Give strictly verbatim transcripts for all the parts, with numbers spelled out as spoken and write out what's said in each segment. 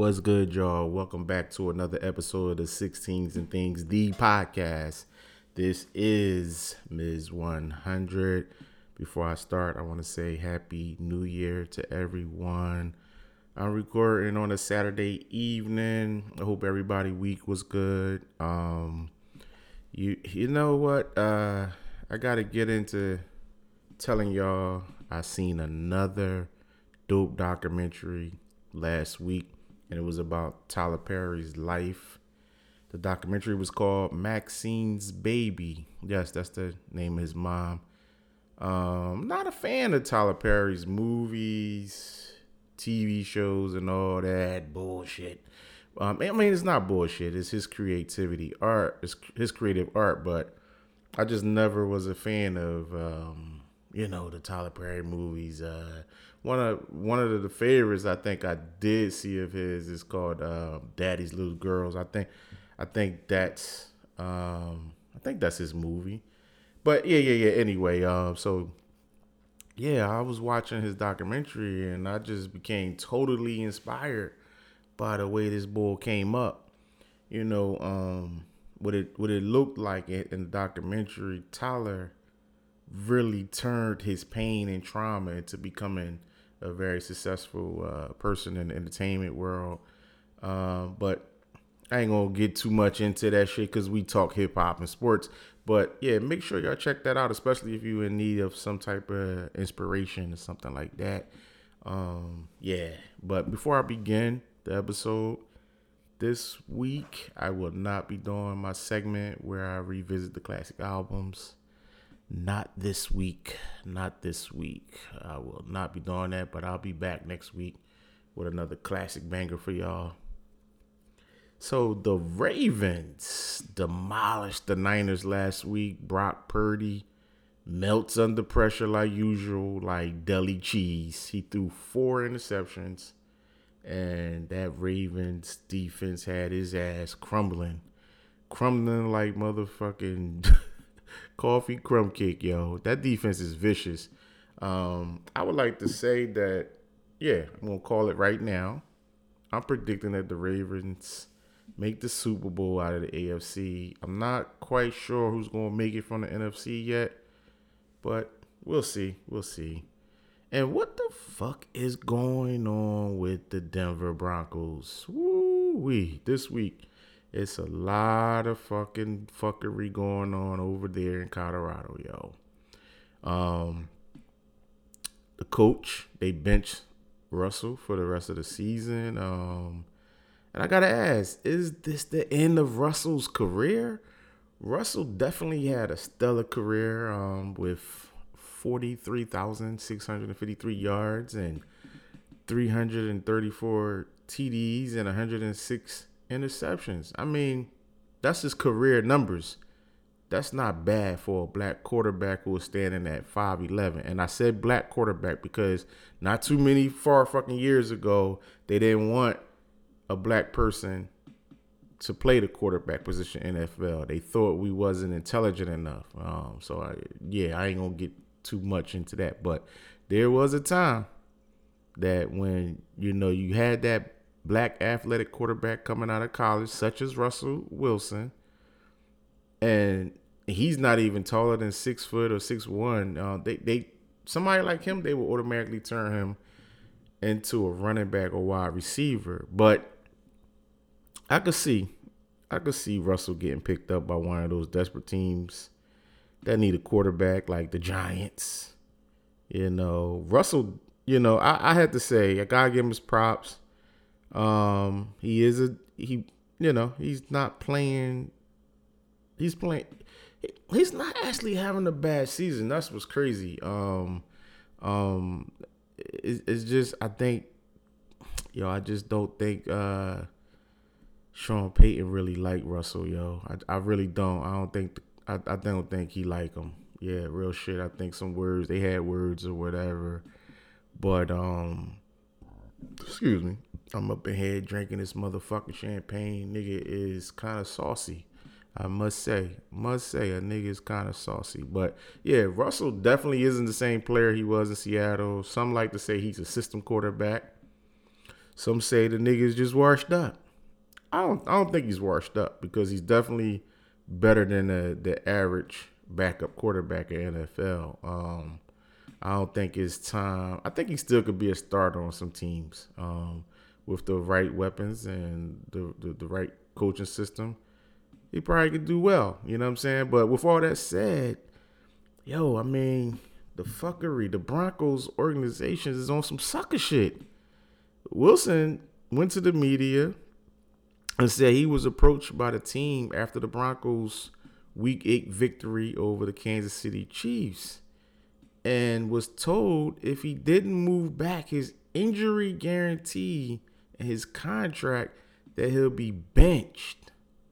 What's good, y'all? Welcome back to another episode of the sixteens and Things, the podcast. This is Miz one hundred. Before I start, I want to say Happy New Year to everyone. I'm recording on a Saturday evening. I hope everybody week was good. Um, you you know what? Uh, I got to get into telling y'all I seen another dope documentary last week, and it was about Tyler Perry's life. The documentary was called Maxine's Baby. Yes, that's the name of his mom. Um, not a fan of Tyler Perry's movies, T V shows, and all that bullshit. Um, I mean, it's not bullshit. It's his creativity, art. It's his creative art, but I just never was a fan of, um, you know, the Tyler Perry movies. Uh, one of one of the favorites I think I did see of his is called uh, Daddy's Little Girls. I think, I think that's, um, I think that's his movie. But yeah, yeah, yeah. Anyway, um, so yeah, I was watching his documentary and I just became totally inspired by the way this bull came up. You know, um, what it what it looked like in the documentary. Tyler really turned his pain and trauma into becoming a very successful uh, person in the entertainment world. Uh, but I ain't gonna get too much into that shit because we talk hip hop and sports. But yeah, make sure y'all check that out, especially if you're in need of some type of inspiration or something like that. Um, yeah. But before I begin the episode, this week I will not be doing my segment where I revisit the classic albums. Not this week. Not this week. I will not be doing that, but I'll be back next week with another classic banger for y'all. So the Ravens demolished the Niners last week. Brock Purdy melts under pressure like usual, like deli cheese. He threw four interceptions, and that Ravens defense had his ass crumbling. Crumbling like motherfucking coffee crumb cake, yo. That defense is vicious. Um, I would like to say that, yeah, I'm going to call it right now. I'm predicting that the Ravens make the Super Bowl out of the A F C. I'm not quite sure who's going to make it from the N F C yet, but we'll see. We'll see. And what the fuck is going on with the Denver Broncos? Woo-wee. This week, it's a lot of fucking fuckery going on over there in Colorado, yo. Um, the coach, they benched Russell for the rest of the season. Um, and I gotta ask, is this the end of Russell's career? Russell definitely had a stellar career um, with forty-three thousand six hundred fifty-three yards and three hundred thirty-four T Ds and one hundred six interceptions. I mean, that's his career numbers. That's not bad for a black quarterback who was standing at five eleven. And I said black quarterback because not too many far fucking years ago, they didn't want a black person to play the quarterback position in N F L. They thought we wasn't intelligent enough. Um, so, I, yeah, I ain't going to get too much into that. But there was a time that when, you know, you had that black athletic quarterback coming out of college, such as Russell Wilson, and he's not even taller than six foot or six one. Uh, they they somebody like him, they will automatically turn him into a running back or wide receiver. But I could see, I could see Russell getting picked up by one of those desperate teams that need a quarterback, like the Giants. You know, Russell. You know, I, I had to say, I gotta give him his props. Um, he is a he. You know, he's not playing. He's playing. He's not actually having a bad season. That's what's crazy. Um, um, it, it's just I think, yo, I just don't think uh, Sean Payton really like Russell, yo. I, I really don't. I don't think. I, I don't think he like him. Yeah, real shit. I think some words they had words or whatever, but um, excuse me. I'm up in here drinking this motherfucking champagne. Nigga is kind of saucy. I must say, must say, a nigga is kind of saucy. But yeah, Russell definitely isn't the same player he was in Seattle. Some like to say he's a system quarterback. Some say the nigga's just washed up. I don't I don't think he's washed up because he's definitely better than the, the average backup quarterback in the N F L. Um, I don't think it's time. I think he still could be a starter on some teams um, with the right weapons and the, the, the right coaching system. He probably could do well, you know what I'm saying? But with all that said, yo, I mean, the fuckery, the Broncos organization is on some sucker shit. Wilson went to the media and said he was approached by the team after the Broncos' Week eight victory over the Kansas City Chiefs and was told if he didn't move back his injury guarantee and his contract that he'll be benched.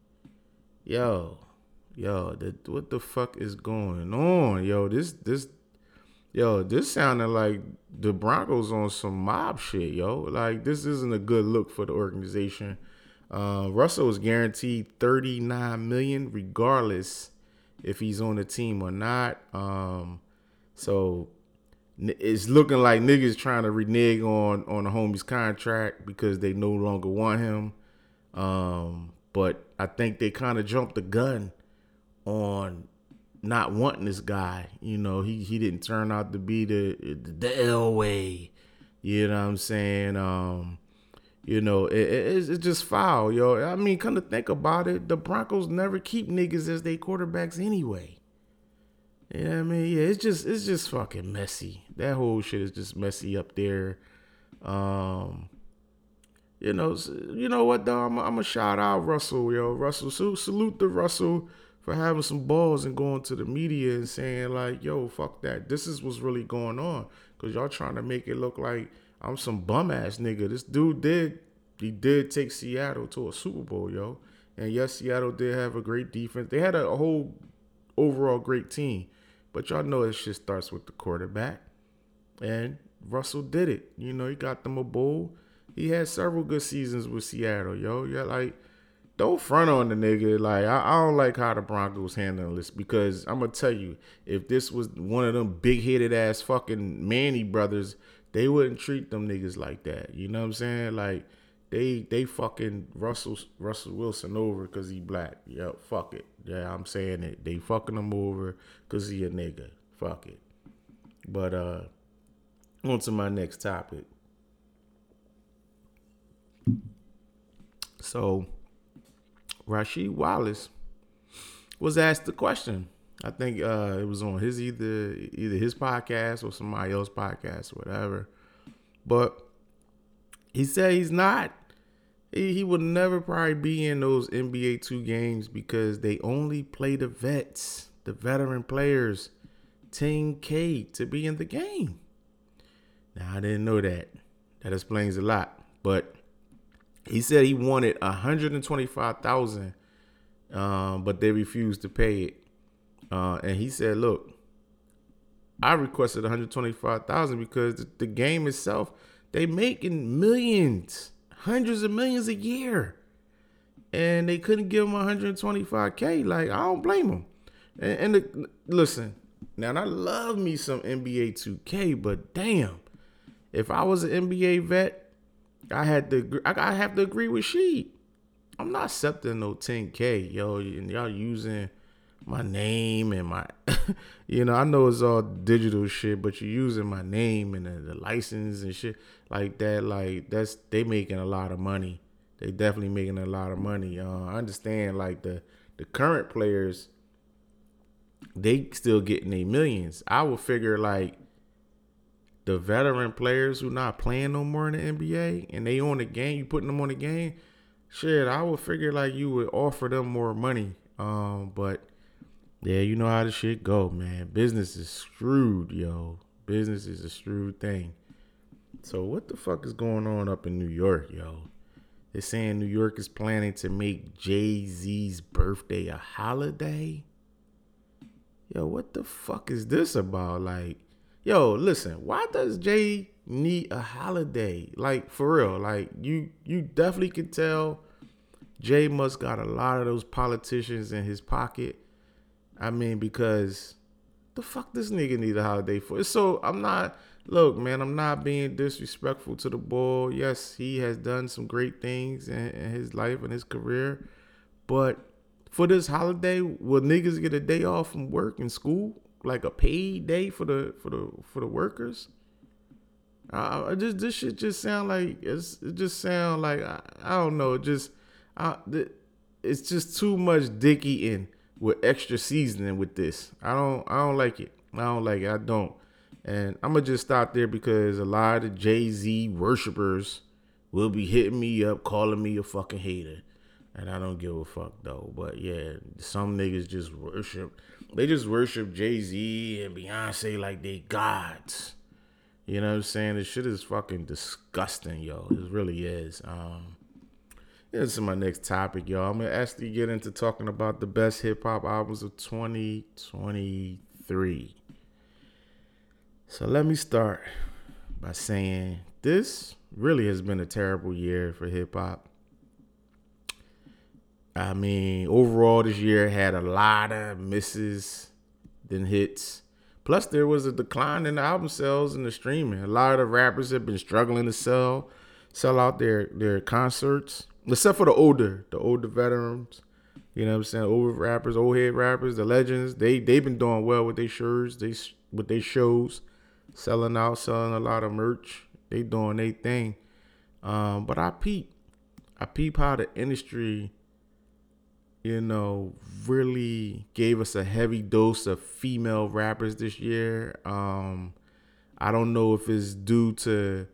Yo, yo, the, what the fuck is going on? Yo, this, this, yo, this sounded like the Broncos on some mob shit, yo. Like, this isn't a good look for the organization. Uh, Russell is guaranteed thirty-nine million dollars regardless if he's on the team or not. Um, so it's looking like niggas trying to renege on on the homie's contract because they no longer want him. Um, but I think they kind of jumped the gun on not wanting this guy. You know, he he didn't turn out to be the the Elway. You know what I'm saying? Um, You know, it, it, it's just foul, yo. I mean, come to think about it, the Broncos never keep niggas as they quarterbacks anyway. You know what I mean? Yeah, it's just it's just fucking messy. That whole shit is just messy up there. Um, you know, you know what though? I'm, I'm gonna shout out Russell, yo. Russell, so, salute to Russell for having some balls and going to the media and saying like, yo, fuck that. This is what's really going on because y'all trying to make it look like I'm some bum ass nigga. This dude did, he did take Seattle to a Super Bowl, yo. And yes, Seattle did have a great defense. They had a, a whole overall great team. But y'all know this shit starts with the quarterback. And Russell did it. You know, he got them a bowl. He had several good seasons with Seattle, yo. Yeah, like, don't front on the nigga. Like, I, I don't like how the Broncos handling this because I'm going to tell you, if this was one of them big-headed ass fucking Manny brothers, they wouldn't treat them niggas like that. You know what I'm saying? Like, they they fucking Russell Russell Wilson over because he black. Yeah, fuck it. Yeah, I'm saying it. They fucking him over because he a nigga. Fuck it. But uh, on to my next topic. So, Rasheed Wallace was asked the question. I think uh, it was on his either either his podcast or somebody else's podcast, whatever. But he said he's not. He, he would never probably be in those N B A two games because they only play the vets, the veteran players, ten K to be in the game. Now, I didn't know that. That explains a lot. But he said he wanted one hundred twenty-five thousand dollars, um, but they refused to pay it. Uh, and he said, look, I requested one hundred twenty-five thousand dollars because the, the game itself, they making millions, hundreds of millions a year. And they couldn't give him one hundred twenty-five K. Like, I don't blame him. And, and the, listen, now I love me some N B A two K, but damn, if I was an N B A vet, I had to, I, I have to agree with Sheed. I'm not accepting no ten K, yo, and y'all using my name and my, you know, I know it's all digital shit, but you're using my name and the, the license and shit like that. Like, that's, they making a lot of money. They definitely making a lot of money. Uh, I understand, like, the, the current players, they still getting their millions. I would figure, like, the veteran players who not playing no more in the N B A and they on the game, you putting them on the game, shit, I would figure, like, you would offer them more money. Um, but yeah, you know how the shit go, man. Business is screwed, yo. Business is a screwed thing. So what the fuck is going on up in New York, yo? They're saying New York is planning to make Jay-Z's birthday a holiday. Yo, what the fuck is this about? Like, yo, listen, why does Jay need a holiday? Like, for real, like, you you definitely can tell Jay must got a lot of those politicians in his pocket. I mean, because the fuck this nigga need a holiday for? So I'm not look, man, I'm not being disrespectful to the boy. Yes, he has done some great things in, in his life and his career. But for this holiday, will niggas get a day off from work and school? Like a paid day for the for the for the workers? Uh, I just this shit just sound like it's it just sound like I, I don't know. It just I, it's just too much dick eating with extra seasoning with this. I don't I don't like it. I don't like it. I don't. And I'm gonna just stop there because a lot of the Jay-Z worshipers will be hitting me up, calling me a fucking hater. And I don't give a fuck though. But yeah, some niggas just worship. They just worship Jay-Z and Beyonce like they gods. You know what I'm saying? This shit is fucking disgusting, yo. It really is. Um, this is my next topic, yo. I'm gonna actually get into talking about the best hip hop albums of twenty twenty-three. So let me start by saying this really has been a terrible year for hip hop. I mean, overall, this year had a lot of misses than hits. Plus, there was a decline in the album sales and the streaming. A lot of the rappers have been struggling to sell, sell out their, their concerts, except for the older, the older veterans. You know what I'm saying? Old rappers, old head rappers, the legends. They they've been doing well with their shirts, they with their shows, selling out, selling a lot of merch. They doing their thing. Um, but I peep, I peep how the industry, you know, really gave us a heavy dose of female rappers this year. Um, I don't know if it's due to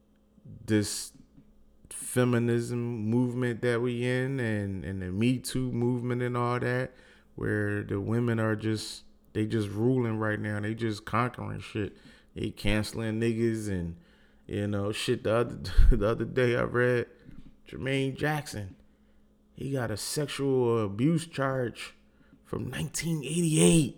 this feminism movement that we in and, and the Me Too movement and all that, where the women are just, they just ruling right now. They just conquering shit. They canceling niggas and, you know, shit. The other, the other day I read Jermaine Jackson. He got a sexual abuse charge from nineteen eighty-eight.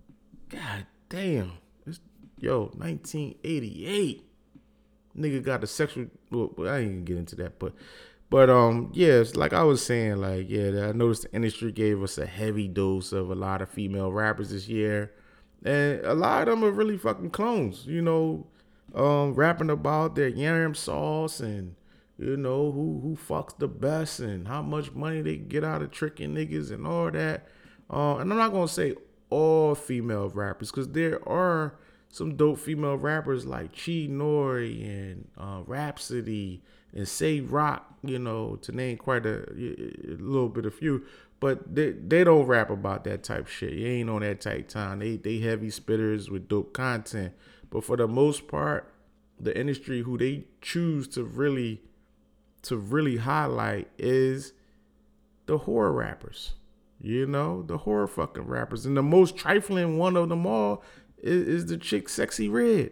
God damn. It's, yo, nineteen eighty-eight. Nigga got a sexual... Well, I ain't gonna get into that. But, but um, yeah, it's like I was saying, like, yeah, I noticed the industry gave us a heavy dose of a lot of female rappers this year. And a lot of them are really fucking clones, you know, um, rapping about their yam sauce and... You know, who who fucks the best and how much money they get out of tricking niggas and all that. Uh, and I'm not going to say all female rappers because there are some dope female rappers like Chi Nori and uh, Rhapsody and Say Rock, you know, to name quite a, a little bit of few. But they, they don't rap about that type shit. You ain't on that type time. They, they heavy spitters with dope content. But for the most part, the industry who they choose to really... to really highlight is the horror rappers, you know, the horror fucking rappers. And the most trifling one of them all is, is the chick Sexy Red.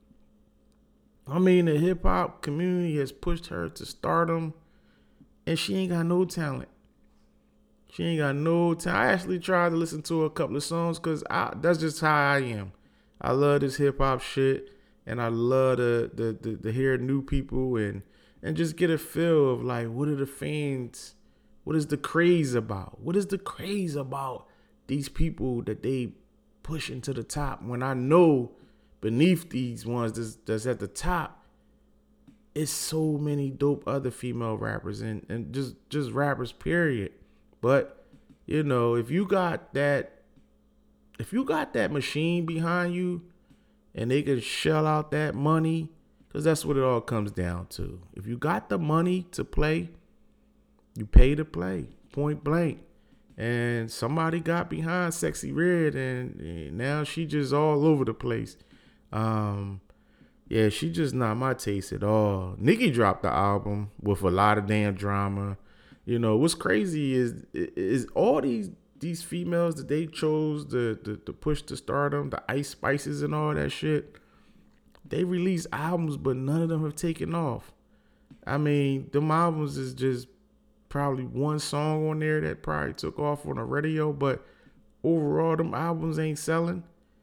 I mean, the hip hop community has pushed her to stardom and she ain't got no talent. She ain't got no talent. I actually tried to listen to a couple of songs because that's just how I am. I love this hip hop shit and I love the, the, the, the hear new people and, And just get a feel of like, what are the fans, what is the craze about? What is the craze about these people that they push into the top? When I know beneath these ones that's, that's at the top, it's so many dope other female rappers and, and just, just rappers, period. But, you know, if you got that, if you got that machine behind you and they can shell out that money, because that's what it all comes down to. If you got the money to play, you pay to play, point blank. And somebody got behind Sexy Red, and, and now she just all over the place. Um, yeah, she just not my taste at all. Nicki dropped the album with a lot of damn drama. You know, what's crazy is is all these these females that they chose to, to, to push to stardom, the Ice Spices and all that shit. They release albums, but none of them have taken off. I mean, them albums is just probably one song on there that probably took off on the radio, but overall, them albums ain't selling.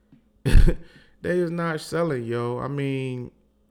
They is not selling, yo. I mean,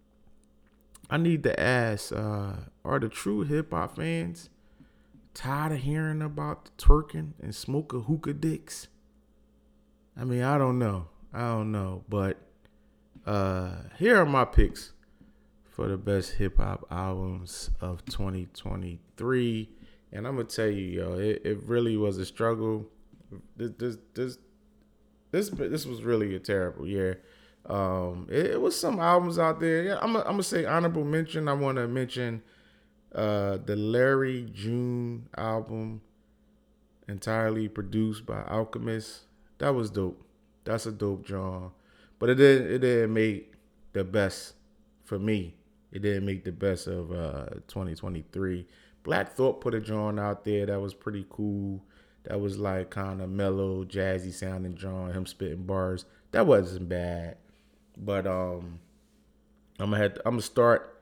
I need to ask, uh, are the true hip-hop fans tired of hearing about the twerking and smoking hookah dicks? I mean, I don't know. I don't know, but Uh, here are my picks for the best hip hop albums of twenty twenty-three, and I'm gonna tell you, yo, it, it really was a struggle. This this this this, this was really a terrible year. Um, it, it was some albums out there. Yeah, I'm I'm gonna say honorable mention. I want to mention uh the Larry June album, entirely produced by Alchemist. That was dope. That's a dope genre. But it didn't it didn't make the best for me. It didn't make the best of uh twenty twenty-three. Black Thought put a genre out there that was pretty cool. That was like kind of mellow, jazzy sounding genre, him spitting bars. That wasn't bad. But um I'm gonna have to, I'm gonna start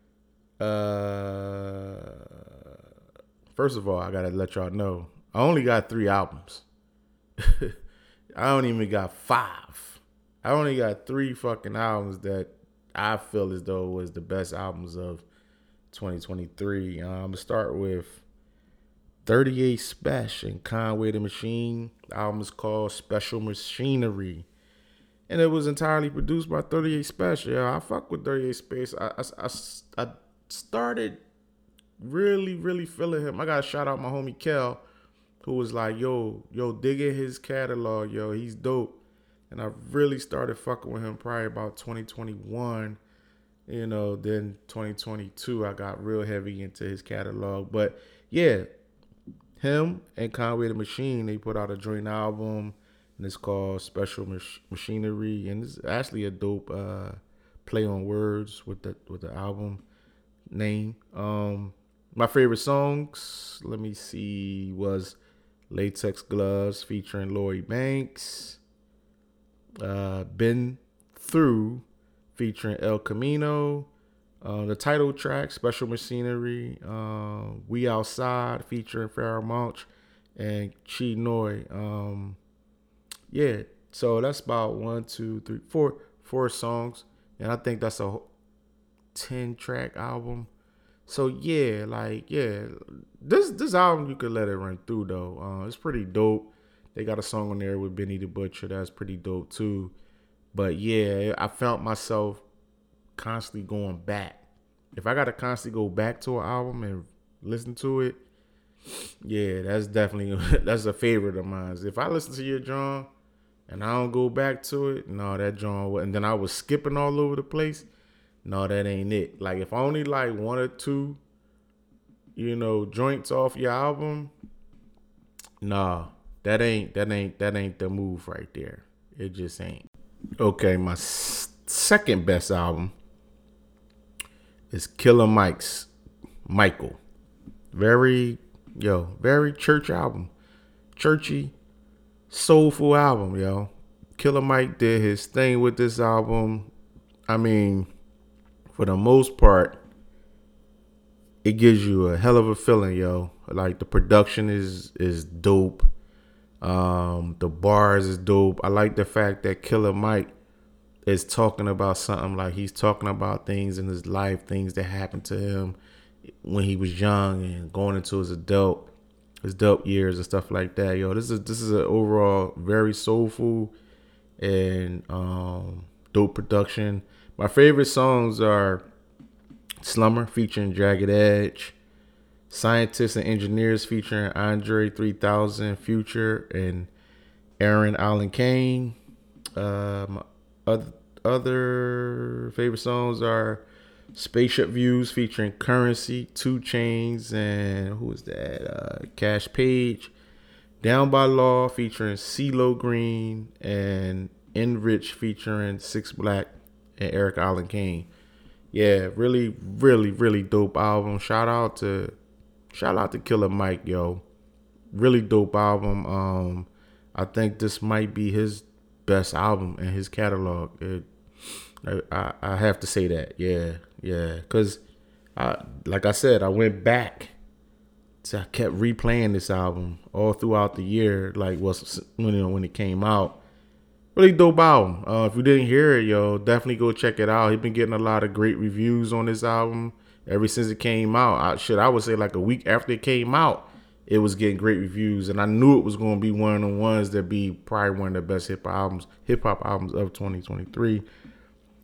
uh first of all, I gotta let y'all know I only got three albums. I don't even got five. I only got three fucking albums that I feel as though was the best albums of twenty twenty-three. Uh, I'm going to start with thirty-eight Special and Conway the Machine. The album is called Special Machinery. And it was entirely produced by thirty-eight Special. Yeah, I fuck with thirty-eight Special. I, I, I, I started really, really feeling him. I got to shout out my homie Kel, who was like, yo, yo, digging his catalog, yo, he's dope. And I really started fucking with him probably about twenty twenty-one. You know, then twenty twenty-two, I got real heavy into his catalog. But yeah, him and Conway the Machine, they put out a joint album, and it's called Special Mach- Machinery. And it's actually a dope uh, play on words with the with the album name. Um, my favorite songs, let me see, was Latex Gloves featuring Lloyd Banks. Uh, Been Through featuring El Camino. Uh, the title track, Special Machinery. Uh, We Outside featuring Pharoah Monch and Chi Noi. Um, yeah, so that's about one, two, three, four, four songs. And I think that's a ten track album. So yeah, like, yeah, this this album you could let it run through though. Uh, it's pretty dope. They got a song on there with Benny the Butcher that's pretty dope too. But yeah, I felt myself constantly going back. If I got to constantly go back to an album and listen to it, yeah, that's definitely that's a favorite of mine. If I listen to your John and I don't go back to it, no, that John, and then I was skipping all over the place, no, that ain't it. Like if I only like one or two, you know, joints off your album, nah. That ain't that ain't that ain't the move right there. It just ain't. Okay, my s- second best album is Killer Mike's Michael. Very yo, very church album, churchy, soulful album, yo. Killer Mike did his thing with this album. I mean, for the most part, it gives you a hell of a feeling, yo. Like the production is is dope. Um, the bars is dope. I like the fact that Killer Mike is talking about something, like he's talking about things in his life, things that happened to him when he was young and going into his adult, his adult years and stuff like that. Yo, this is this is an overall very soulful and um, dope production. My favorite songs are Slumber featuring Jagged Edge, Scientists and Engineers featuring Andre three thousand, Future, and Aaron Allen Kane. Um, other, other favorite songs are Spaceship Views featuring Currency, two Chainz, and who is that? Uh, Cash Page. Down by Law featuring CeeLo Green, and Enrich featuring Six Black and Eric Allen Kane. Yeah, really, really, really dope album. Shout out to Shout out to Killer Mike, yo. Really dope album. Um, I think this might be his best album in his catalog. It, I, I have to say that. Yeah, yeah. Because, I, like I said, I went back. So I kept replaying this album all throughout the year, like was when, you know, when it came out. Really dope album. Uh, if you didn't hear it, yo, definitely go check it out. He's been getting a lot of great reviews on this album. Ever since it came out, I, shit, I would say like a week after it came out, it was getting great reviews, and I knew it was going to be one of the ones that be probably one of the best hip hop albums, hip hop albums of twenty twenty-three.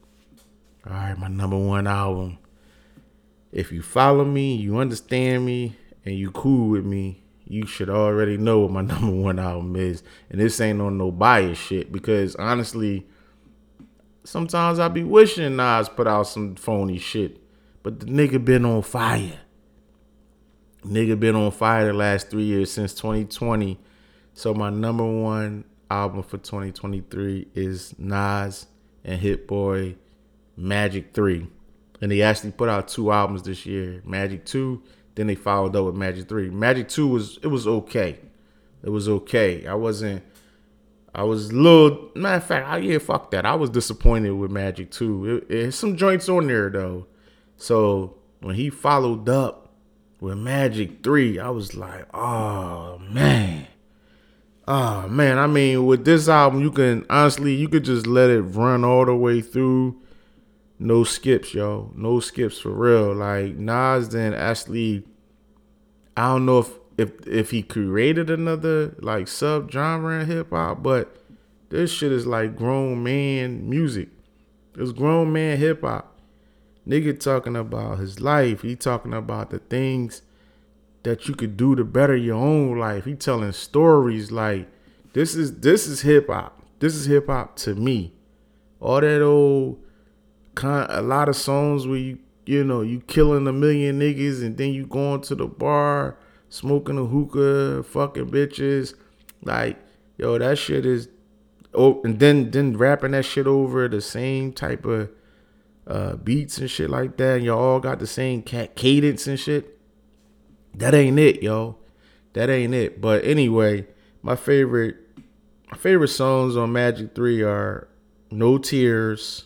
All right, my number one album. If you follow me, you understand me, and you cool with me, you should already know what my number one album is. And this ain't on no bias shit, because honestly, sometimes I be wishing Nas put out some phony shit. But the nigga been on fire. Nigga been on fire the last three years since twenty twenty. So my number one album for twenty twenty-three is Nas and Hit Boy Magic three. And they actually put out two albums this year. Magic two, then they followed up with Magic three. Magic two was, it was okay. It was okay. I wasn't, I was a little, matter of fact, I, yeah, fuck that. I was disappointed with Magic two. It, it, some joints on there, though. So when he followed up with Magic three, I was like, oh, man. Oh, man. I mean, with this album, you can, honestly, you could just let it run all the way through. No skips, yo. No skips for real. Like, Nas then actually, I don't know if if if he created another like sub-genre in hip-hop, but this shit is like grown man music. It's grown man hip-hop. Nigga talking about his life. He talking about the things that you could do to better your own life. He telling stories like, this is this is hip-hop. This is hip-hop to me. All that old... a lot of songs where you, you know, you killing a million niggas and then you going to the bar, smoking a hookah, fucking bitches. Like, yo, that shit is, oh, and then, then rapping that shit over the same type of uh, beats and shit like that. And y'all all got the same cat cadence and shit. That ain't it, yo. That ain't it. But anyway, my favorite, my favorite songs on Magic three are No Tears,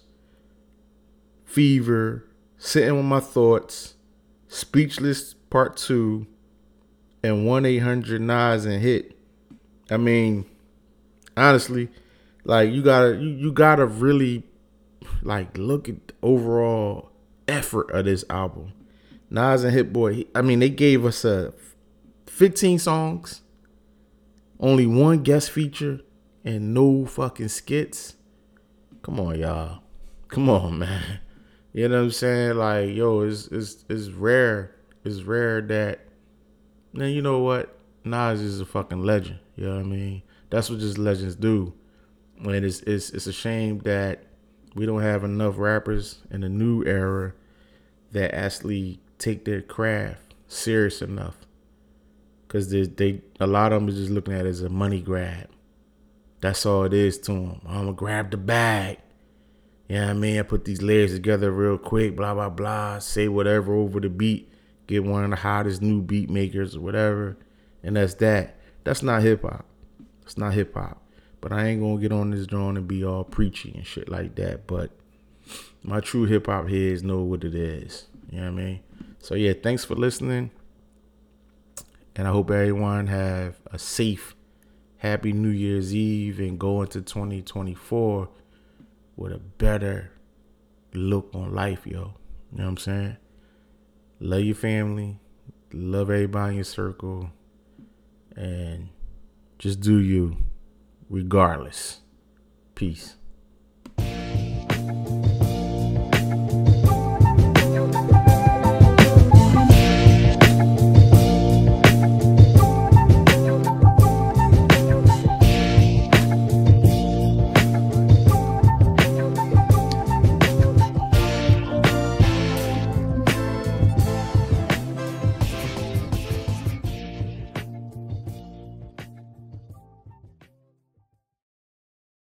Fever, Sitting With My Thoughts, Speechless Part two, and one eight hundred Nas and Hit. I mean, honestly, like you gotta you, you gotta really like look at the overall effort of this album. Nas and Hit Boy, I mean, they gave us a fifteen songs, only one guest feature, and no fucking skits. Come on, y'all. Come on, man. You know what I'm saying? Like, yo, it's it's it's rare. It's rare that, man, you know what? Nas is a fucking legend. You know what I mean? That's what just legends do. And it's it's it's a shame that we don't have enough rappers in the new era that actually take their craft serious enough. Cause they they a lot of them is just looking at it as a money grab. That's all it is to them. I'm gonna grab the bag. You know what I mean? I put these layers together real quick, blah, blah, blah, say whatever over the beat, get one of the hottest new beat makers or whatever, and that's that. That's not hip-hop. It's not hip-hop. But I ain't going to get on this drawing and be all preachy and shit like that, but my true hip-hop heads know what it is. You know what I mean? So, yeah, thanks for listening, and I hope everyone have a safe, happy New Year's Eve and go into twenty twenty-four with a better look on life, yo. You know what I'm saying? Love your family. Love everybody in your circle. And just do you regardless. Peace.